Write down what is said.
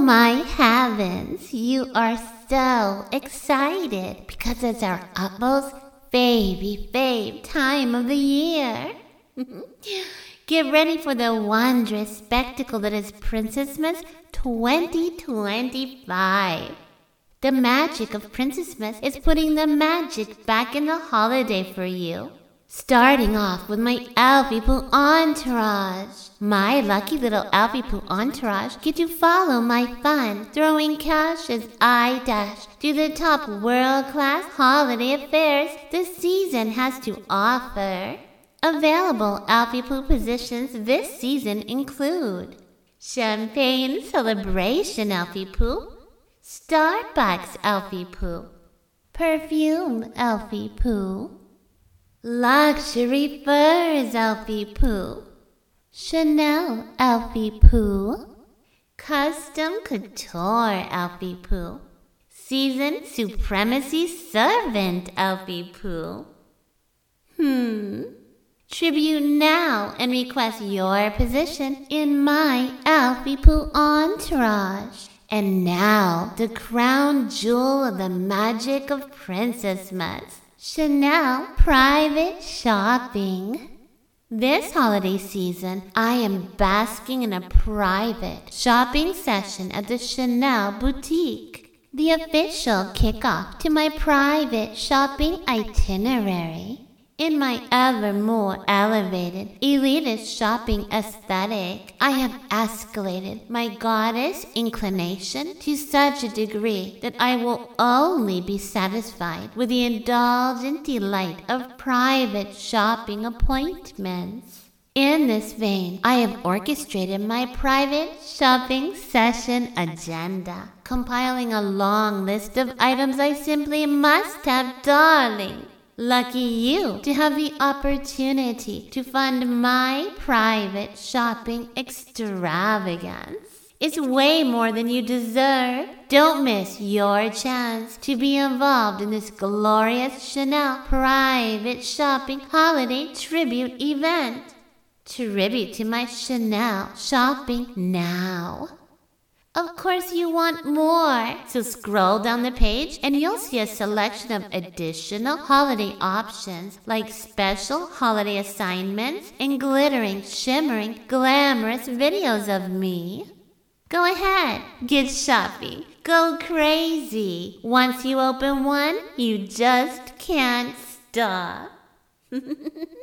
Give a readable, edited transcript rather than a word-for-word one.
my heavens, you are so excited because it's our utmost fave time of the year. Get ready for the wondrous spectacle that is Princessmas 2025. The magic of Princessmas is putting the magic back in the holiday for you. Starting off with my Elfie Poo entourage. My lucky little Elfie Poo entourage get to follow my fun, throwing cash as I dash to the top world-class holiday affairs the season has to offer. Available Elfie Poo positions this season include Champagne Celebration Elfie Poo, Starbucks Elfie Poo, Perfume Elfie Poo, Luxury Furs Elfie Poo, Chanel Elfie Poo, Custom Couture Elfie Poo, Season Supremacy Servant Elfie Poo. Tribute now and request your position in my Elfie Poo entourage. And now, the crown jewel of the magic of Princessmas. Chanel Private Shopping. This holiday season, I am basking in a private shopping session at the Chanel boutique, the official kickoff to my private shopping itinerary. In my ever more elevated, elitist shopping aesthetic, I have escalated my goddess inclination to such a degree that I will only be satisfied with the indulgent delight of private shopping appointments. In this vein, I have orchestrated my private shopping session agenda, compiling a long list of items I simply must have, darling. Lucky you to have the opportunity to fund my private shopping extravagance. It's way more than you deserve. Don't miss your chance to be involved in this glorious Chanel private shopping holiday tribute event. Tribute to my Chanel shopping now. Of course you want more, so scroll down the page and you'll see a selection of additional holiday options like special holiday assignments and glittering, shimmering, glamorous videos of me. Go ahead, get shopping, go crazy. Once you open one, you just can't stop.